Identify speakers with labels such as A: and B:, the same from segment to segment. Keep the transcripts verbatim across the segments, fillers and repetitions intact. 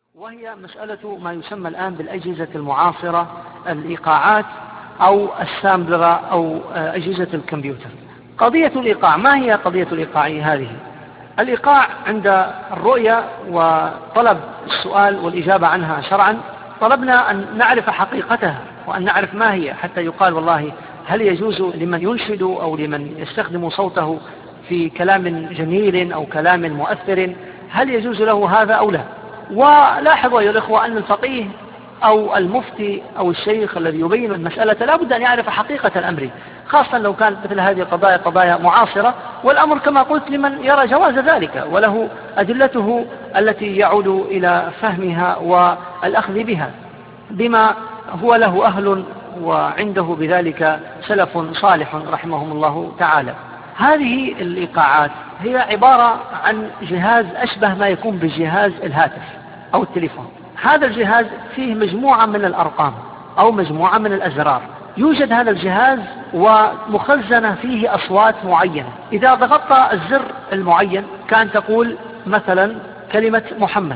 A: وهي مسألة ما يسمى الآن بالأجهزة المعاصرة، الإيقاعات أو السامبلرة أو أجهزة الكمبيوتر. قضية الإيقاع، ما هي قضية الإيقاع هذه؟ الإيقاع عند الرؤية وطلب السؤال والإجابة عنها شرعا، طلبنا أن نعرف حقيقتها وأن نعرف ما هي، حتى يقال والله هل يجوز لمن ينشد أو لمن يستخدم صوته في كلام جميل أو كلام مؤثر، هل يجوز له هذا أو لا؟ ولاحظوا يا الإخوة أن الفقيه أو المفتي أو الشيخ الذي يبين المسألة لا بد أن يعرف حقيقة الأمر، خاصة لو كانت مثل هذه القضايا قضايا معاصرة، والأمر كما قلت لمن يرى جواز ذلك وله أدلته التي يعود إلى فهمها والأخذ بها بما هو له أهل وعنده بذلك سلف صالح رحمهم الله تعالى. هذه الإيقاعات هي عبارة عن جهاز أشبه ما يكون بجهاز الهاتف أو التليفون. هذا الجهاز فيه مجموعة من الأرقام أو مجموعة من الأزرار. يوجد هذا الجهاز ومخزنة فيه أصوات معينة. إذا ضغطت الزر المعين كان تقول مثلا كلمة محمد،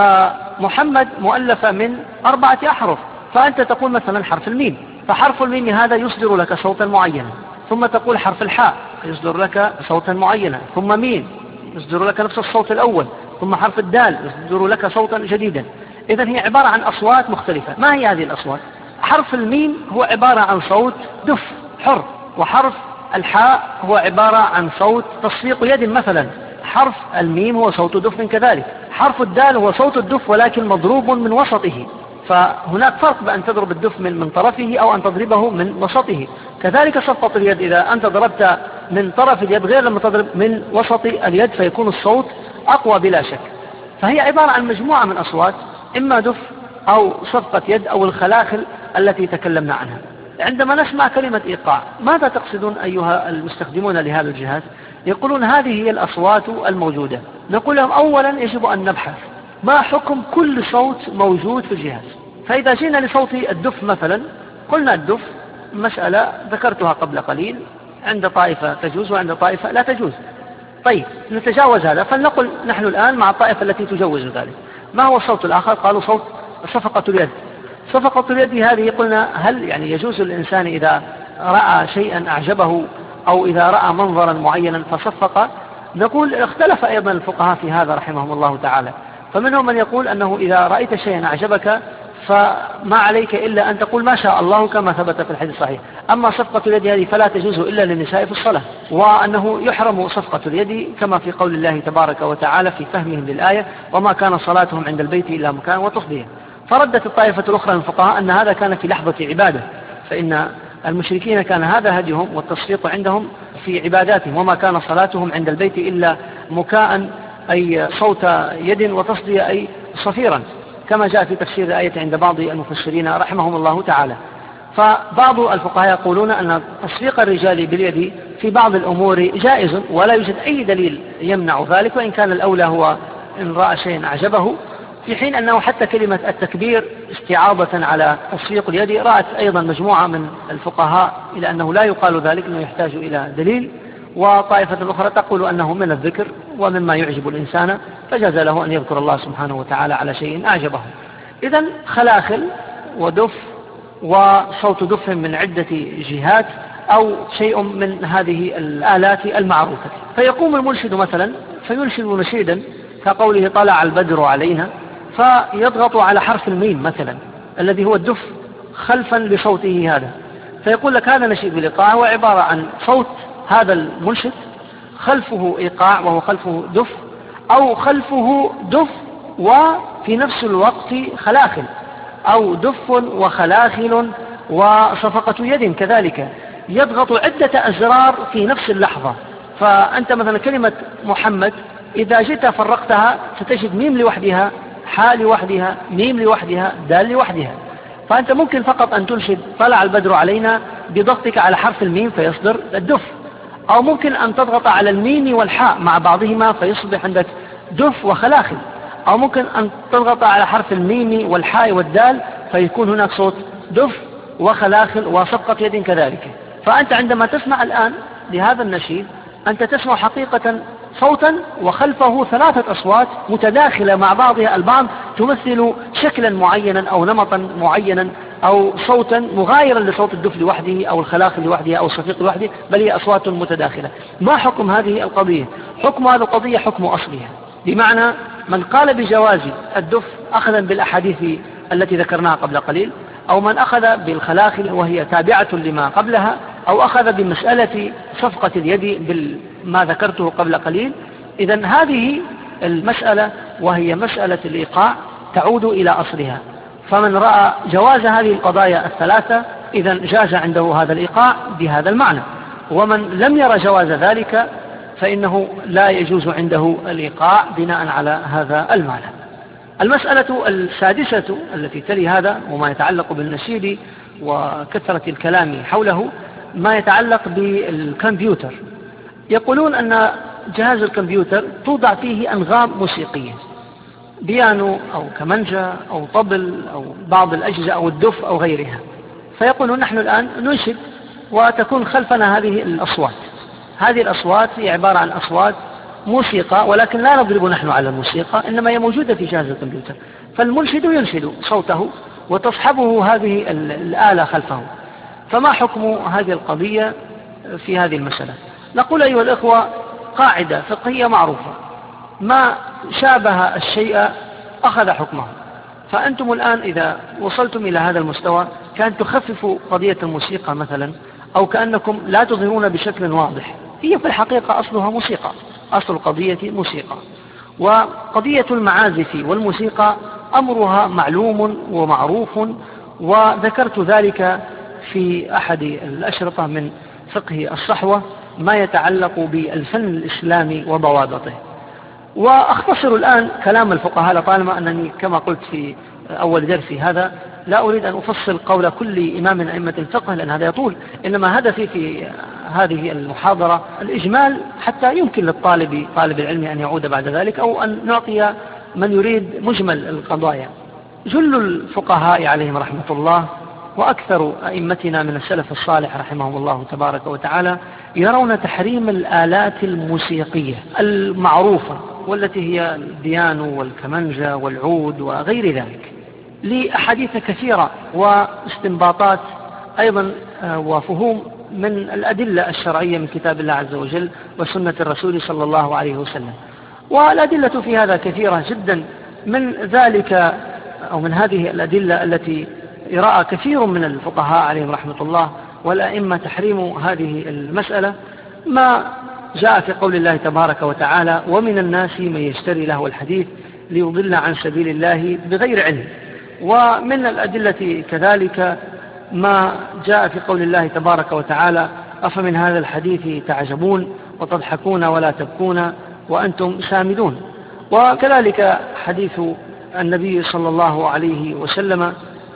A: فمحمد مؤلفة من أربعة أحرف، فأنت تقول مثلا حرف الميم، فحرف الميم هذا يصدر لك صوتا معينا، ثم تقول حرف الحاء يصدر لك صوتا معينا، ثم ميم يصدر لك نفس الصوت الأول، ثم حرف الدال يصدر لك صوتا جديدا. إذن هي عبارة عن أصوات مختلفة. ما هي هذه الأصوات؟ حرف الميم هو عبارة عن صوت دف حر، وحرف الحاء هو عبارة عن صوت تصفيق يد مثلا، حرف الميم هو صوت دف كذلك، حرف الدال هو صوت الدف ولكن مضروب من وسطه، فهناك فرق بأن تضرب الدف من, من طرفه أو أن تضربه من وسطه. كذلك صفقة اليد، إذا أنت ضربت من طرف اليد غير لما تضرب من وسط اليد فيكون الصوت أقوى بلا شك. فهي عبارة عن مجموعة من أصوات، إما دف أو صفقة يد أو الخلاخل التي تكلمنا عنها. عندما نسمع كلمة إيقاع ماذا تقصدون أيها المستخدمون لهذا الجهاز؟ يقولون هذه هي الأصوات الموجودة. نقول لهم أولا يجب أن نبحث ما حكم كل صوت موجود في الجهاز. فإذا جينا لصوت الدف مثلا قلنا الدف مسألة ذكرتها قبل قليل، عند طائفة تجوز وعند طائفة لا تجوز. طيب نتجاوز هذا، فلنقل نحن الآن مع الطائفة التي تجوز ذلك. ما هو الصوت الآخر؟ قالوا صوت صفقة اليد. صفقة اليد هذه قلنا هل يعني يجوز الإنسان إذا رأى شيئا أعجبه أو إذا رأى منظرا معينا فصفق؟ نقول اختلف أيضا الفقهاء في هذا رحمهم الله تعالى، فمنهم من يقول أنه إذا رأيت شيئا أعجبك فما عليك إلا أن تقول ما شاء الله كما ثبت في الحديث الصحيح، أما صفقة اليد هذه فلا تجوز إلا للنساء في الصلاة، وأنه يحرم صفقة اليد كما في قول الله تبارك وتعالى في فهمهم للآية وما كان صلاتهم عند البيت إلا مكان وتصدية. فردت الطائفة الأخرى من الفقهاء أن هذا كان في لحظة عبادة، فإن المشركين كان هذا هديهم والتصفيق عندهم في عباداتهم، وما كان صلاتهم عند البيت إلا مكاء أي صوت يد وتصدية أي صفيرا، كما جاء في تفسير الآية عند بعض المفسرين رحمهم الله تعالى. فبعض الفقهاء يقولون أن تصفيق الرجال باليد في بعض الأمور جائز ولا يوجد أي دليل يمنع ذلك، وإن كان الأولى هو إن رأى شيئا أعجبه، في حين أنه حتى كلمة التكبير استعاضة على تصفيق اليد رأت أيضا مجموعة من الفقهاء إلى أنه لا يقال ذلك، أنه يحتاج إلى دليل، وطائفة أخرى تقول أنه من الذكر ومما يعجب الإنسان فجاز له أن يذكر الله سبحانه وتعالى على شيء أعجبه. إذن خلاخل ودف وصوت دف من عدة جهات أو شيء من هذه الآلات المعروفة. فيقوم المنشد مثلا فينشد نشيدا كقوله طلع البدر علينا، فيضغط على حرف الميم مثلا الذي هو الدف خلفا لصوته هذا، فيقول لك هذا نشيد بالإيقاع، هو عبارة عن صوت هذا المنشد خلفه إيقاع وهو خلفه دف، أو خلفه دف وفي نفس الوقت خلاخل، أو دف وخلاخل وصفقة يد كذلك، يضغط عدة أزرار في نفس اللحظة. فأنت مثلا كلمة محمد إذا جئت فرقتها ستجد ميم لوحدها، حاء لوحدها، ميم لوحدها، دال لوحدها. فأنت ممكن فقط أن تنشد طلع البدر علينا بضغطك على حرف الميم فيصدر الدف، أو ممكن أن تضغط على الميم والحاء مع بعضهما فيصبح عندك دف وخلاخل، أو ممكن أن تضغط على حرف الميم والحاء والدال فيكون هناك صوت دف وخلاخل وصفقة يد كذلك. فأنت عندما تسمع الآن لهذا النشيد أنت تسمع حقيقة صوتا وخلفه ثلاثة أصوات متداخلة مع بعضها البعض تمثل شكلا معينا أو نمطا معينا أو صوتا مغايرا لصوت الدف لوحده أو الخلاخل لوحده أو الصفيق لوحده، بل هي أصوات متداخلة. ما حكم هذه القضية؟ حكم هذه القضية حكم أصلها، بمعنى من قال بجواز الدف أخذا بالأحاديث التي ذكرناها قبل قليل، أو من أخذ بالخلاخل وهي تابعة لما قبلها، أو أخذ بمسألة صفقة اليد بما ذكرته قبل قليل. إذن هذه المسألة وهي مسألة الإيقاع تعود إلى أصلها، فمن رأى جواز هذه القضايا الثلاثة إذن جاز عنده هذا الإيقاع بهذا المعنى، ومن لم ير جواز ذلك فإنه لا يجوز عنده الإيقاع بناء على هذا المعنى. المسألة السادسة التي تلي هذا وما يتعلق بالنشيد وكثرة الكلام حوله ما يتعلق بالكمبيوتر. يقولون أن جهاز الكمبيوتر توضع فيه أنغام موسيقية، بيانو أو كمانجا أو طبل أو بعض الأجهزة أو الدف أو غيرها، فيقولون نحن الآن ننشد وتكون خلفنا هذه الأصوات. هذه الأصوات هي عبارة عن أصوات موسيقى، ولكن لا نضرب نحن على الموسيقى، إنما هي موجودة في جهاز الكمبيوتر، فالمنشد ينشد صوته وتصحبه هذه الآلة خلفه. فما حكم هذه القضية في هذه المسألة؟ نقول أيها الإخوة قاعدة فقهية معروفة، ما شابه الشيء أخذ حكمه. فأنتم الآن إذا وصلتم إلى هذا المستوى كان تخففوا قضية الموسيقى مثلا، أو كأنكم لا تظهرون بشكل واضح، هي في الحقيقة أصلها موسيقى، أصل القضية موسيقى. وقضية المعازف والموسيقى أمرها معلوم ومعروف، وذكرت ذلك في أحد الأشرطة من فقه الصحوة ما يتعلق بالفن الإسلامي وضوابطه. وأختصر الآن كلام الفقهاء لطالما أنني كما قلت في أول درسي هذا لا أريد أن أفصل قول كل إمام من أئمة الفقه لأن هذا يطول، إنما هدفي في هذه المحاضرة الإجمال حتى يمكن للطالب طالب العلم أن يعود بعد ذلك، أو أن نعطي من يريد مجمل القضايا. جل الفقهاء عليهم رحمة الله وأكثر أئمتنا من السلف الصالح رحمهم الله تبارك وتعالى يرون تحريم الآلات الموسيقية المعروفة والتي هي البيانو والكمانجا والعود وغير ذلك، لأحاديث كثيرة واستنباطات أيضا وفهوم من الأدلة الشرعية من كتاب الله عز وجل وسنة الرسول صلى الله عليه وسلم. والأدلة في هذا كثيرة جدا، من ذلك أو من هذه الأدلة التي يرى كثير من الفقهاء عليهم رحمة الله والأئمة تحريم هذه المسألة ما جاء في قول الله تبارك وتعالى: ومن الناس من يشتري له الحديث ليضل عن سبيل الله بغير علم. ومن الأدلة كذلك ما جاء في قول الله تبارك وتعالى: أفمن هذا الحديث تعجبون وتضحكون ولا تبكون وأنتم سامدون. وكذلك حديث النبي صلى الله عليه وسلم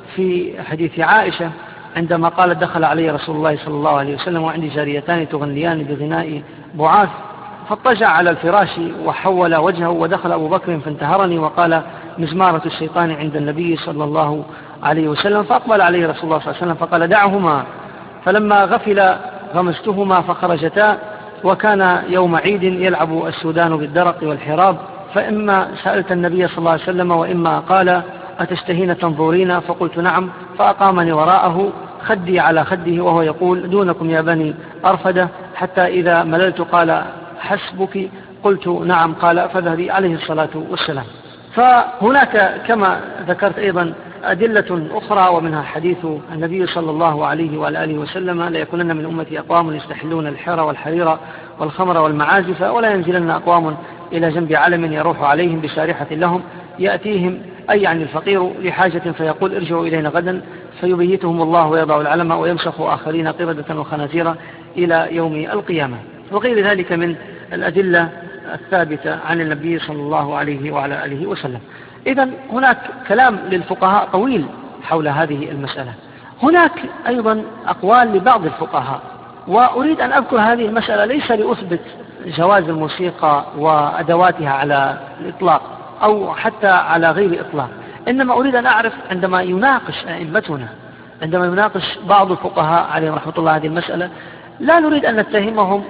A: في حديث عائشة عندما قال: دخل علي رسول الله صلى الله عليه وسلم وعندي جاريتان تغنيان بغناء بعاث، فاضطجع على الفراش وحول وجهه، ودخل أبو بكر فانتهرني وقال: مزمارة الشيطان عند النبي صلى الله عليه وسلم. فأقبل عليه رسول الله صلى الله عليه وسلم فقال: دعهما. فلما غفل غمزتهما فخرجتا، وكان يوم عيد يلعب السودان بالدرق والحراب، فإما سألت النبي صلى الله عليه وسلم وإما قال: أتشتهين تنظرين؟ فقلت: نعم. فأقامني وراءه خدي على خده وهو يقول: دونكم يا بني أرفدة، حتى إذا مللت قال: حسبك. قلت: نعم. قال: فذهبي، عليه الصلاة والسلام. فهناك كما ذكرت أيضا أدلة أخرى، ومنها حديث النبي صلى الله عليه وآله وسلم: ليكونن من أمتي أقوام يستحلون الحر والحرير والخمر والمعازف، ولا ينزلن أقوام إلى جنب علم يروح عليهم بشارحة لهم يأتيهم أي يعني الفقير لحاجة فيقول: ارجعوا إلينا غدا، فيبيتهم الله ويضع العلم ويمسخ آخرين قردة وخنازير إلى يوم القيامة، وغير ذلك من الأدلة الثابتة عن النبي صلى الله عليه وعلى آله وسلم. إذن هناك كلام للفقهاء طويل حول هذه المسألة. هناك أيضا أقوال لبعض الفقهاء، وأريد أن أذكر هذه المسألة ليس لأثبت جواز الموسيقى وأدواتها على الإطلاق أو حتى على غير إطلاق، إنما أريد أن أعرف عندما يناقش أئمتنا، عندما يناقش بعض الفقهاء عليهم رحمة الله هذه المسألة، لا نريد أن نتهمهم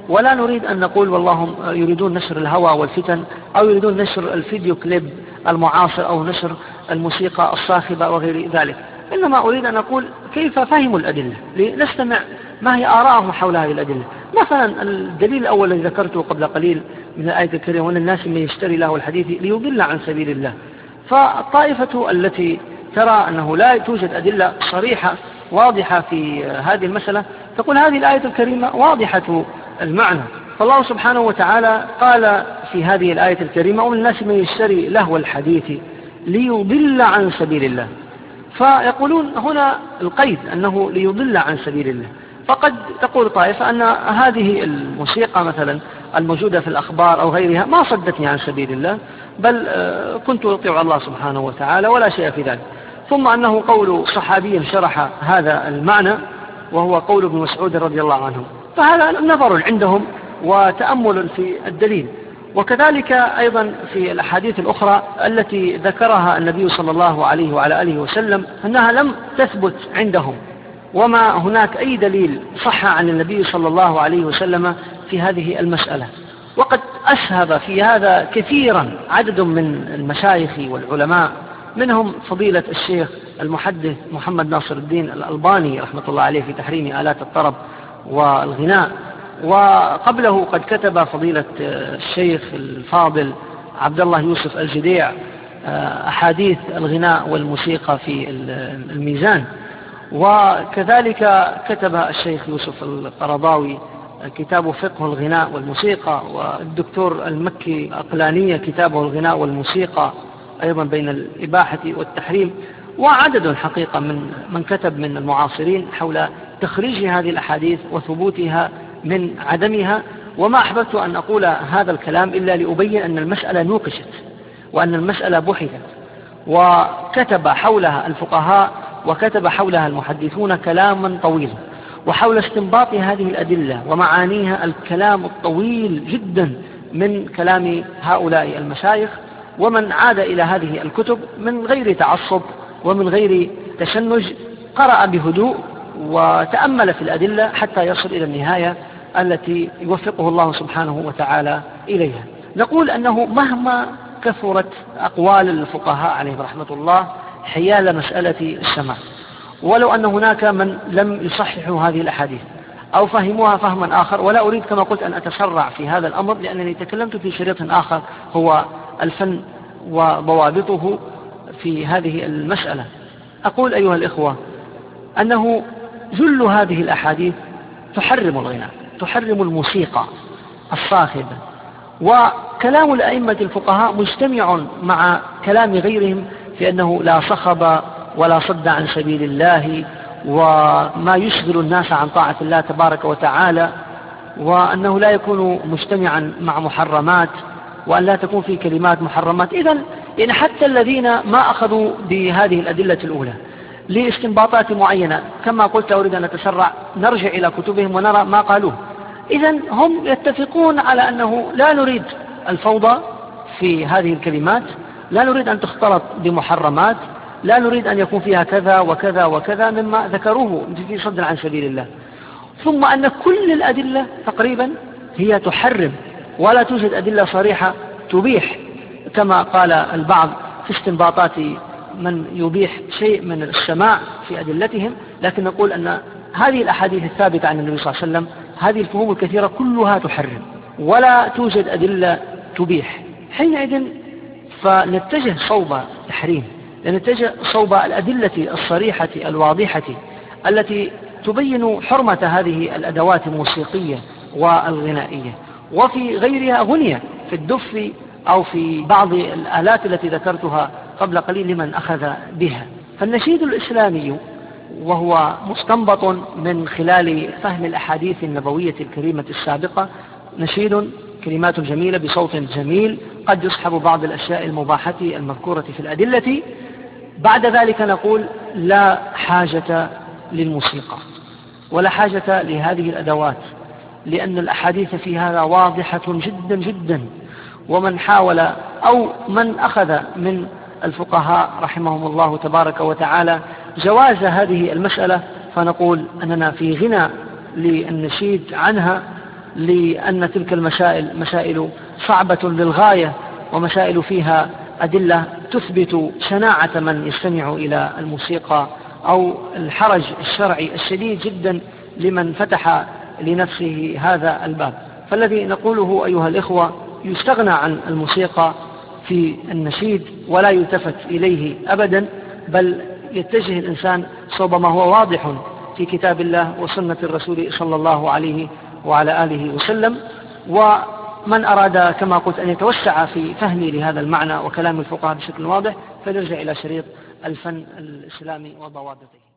A: ولا نريد أن نقول والله يريدون نشر الهوى والفتن أو يريدون نشر الفيديو كليب المعاصر أو نشر الموسيقى الصاخبة وغير ذلك، إنما أريد أن أقول كيف فهموا الأدلة لنستمع ما هي آراءهم حول هذه الأدلة. مثلا الدليل الأول الذي ذكرته قبل قليل من الآية الكريمة: وأن الناس من يشتري له الحديث ليضل عن سبيل الله. فالطائفة التي ترى أنه لا توجد أدلة صريحة واضحة في هذه المسألة تقول هذه الآية الكريمة واضحة المعنى، فالله سبحانه وتعالى قال في هذه الآية الكريمة: ومن الناس من يشتري لهو الحديث ليضل عن سبيل الله. فيقولون هنا القيد أنه ليضل عن سبيل الله. فقد تقول طائفة أن هذه الموسيقى مثلا الموجودة في الأخبار أو غيرها ما صدتني عن سبيل الله، بل كنت أطيع الله سبحانه وتعالى ولا شيء في ذلك. ثم أنه قول صحابي شرح هذا المعنى وهو قول ابن مسعود رضي الله عنه، فهذا نظر عندهم وتأمل في الدليل. وكذلك أيضا في الأحاديث الأخرى التي ذكرها النبي صلى الله عليه وعلى آله وسلم أنها لم تثبت عندهم، وما هناك أي دليل صح عن النبي صلى الله عليه وسلم في هذه المسألة. وقد أسهب في هذا كثيرا عدد من المشايخ والعلماء، منهم فضيلة الشيخ المحدث محمد ناصر الدين الألباني رحمة الله عليه في تحريم آلات الطرب والغناء، وقبله قد كتب فضيلة الشيخ الفاضل عبد الله يوسف الجديع أحاديث الغناء والموسيقى في الميزان، وكذلك كتب الشيخ يوسف القرضاوي كتاب فقه الغناء والموسيقى، والدكتور المكي أقلانية كتابه الغناء والموسيقى أيضا بين الإباحة والتحريم، وعدد حقيقة من من كتب من المعاصرين حول تخريج هذه الأحاديث وثبوتها من عدمها. وما أحببت أن أقول هذا الكلام إلا لأبين أن المسألة نوقشت وأن المسألة بحثت وكتب حولها الفقهاء وكتب حولها المحدثون كلاما طويلا، وحول استنباط هذه الأدلة ومعانيها الكلام الطويل جدا من كلام هؤلاء المشايخ. ومن عاد إلى هذه الكتب من غير تعصب ومن غير تشنج قرأ بهدوء وتأمل في الأدلة حتى يصل إلى النهاية التي يوفقه الله سبحانه وتعالى إليها. نقول أنه مهما كثرت أقوال الفقهاء عليهم رحمة الله حيال مسألة السماع، ولو أن هناك من لم يصححوا هذه الأحاديث أو فهموها فهما آخر، ولا أريد كما قلت أن أتسرع في هذا الأمر لأنني تكلمت في شريط آخر هو الفن وضوابطه في هذه المسألة. أقول أيها الإخوة أنه جل هذه الأحاديث تحرم الغناء، تحرم الموسيقى الصاخبة، وكلام الأئمة الفقهاء مجتمع مع كلام غيرهم في أنه لا صخب ولا صد عن سبيل الله وما يشغل الناس عن طاعة الله تبارك وتعالى، وأنه لا يكون مجتمعا مع محرمات، وأن لا تكون في كلمات محرمات. إذن يعني حتى الذين ما أخذوا بهذه الأدلة الأولى لاستنباطات معينة كما قلت أريد أن نتسرع نرجع إلى كتبهم ونرى ما قالوه. إذن هم يتفقون على أنه لا نريد الفوضى في هذه الكلمات، لا نريد أن تختلط بمحرمات، لا نريد أن يكون فيها كذا وكذا وكذا مما ذكروه في صد عن سبيل الله. ثم أن كل الأدلة تقريبا هي تحرم، ولا توجد أدلة صريحة تبيح كما قال البعض في استنباطات من يبيح شيء من السماع في أدلتهم. لكن نقول أن هذه الأحاديث الثابتة عن النبي صلى الله عليه وسلم هذه الفهوم الكثيرة كلها تحرم ولا توجد أدلة تبيح. حينئذ فنتجه صوب تحريم، نتجه صوب الأدلة الصريحة الواضحة التي تبين حرمة هذه الأدوات الموسيقية والغنائية، وفي غيرها غنية في الدف أو في بعض الآلات التي ذكرتها قبل قليل لمن أخذ بها. فالنشيد الإسلامي وهو مستنبط من خلال فهم الأحاديث النبوية الكريمة السابقة نشيد كلمات جميلة بصوت جميل قد يصحب بعض الأشياء المباحة المذكورة في الأدلة. بعد ذلك نقول لا حاجة للموسيقى ولا حاجة لهذه الأدوات، لأن الأحاديث في هذا واضحة جدا جدا. ومن حاول أو من أخذ من الفقهاء رحمهم الله تبارك وتعالى جواز هذه المسألة فنقول أننا في غنى للنشيد عنها، لأن تلك المسائل مسائل صعبة للغاية، ومسائل فيها أدلة تثبت شناعة من يستمع إلى الموسيقى، أو الحرج الشرعي الشديد جدا لمن فتح لنفسه هذا الباب. فالذي نقوله أيها الإخوة، يستغنى عن الموسيقى في النشيد ولا يلتفت إليه أبدا، بل يتجه الإنسان صوب ما هو واضح في كتاب الله وسنة الرسول صلى الله عليه وعلى آله وسلم. ومن أراد كما قلت أن يتوسع في فهمي لهذا المعنى وكلام الفقهاء بشكل واضح، فليرجع إلى شريط الفن الإسلامي وضوابطه.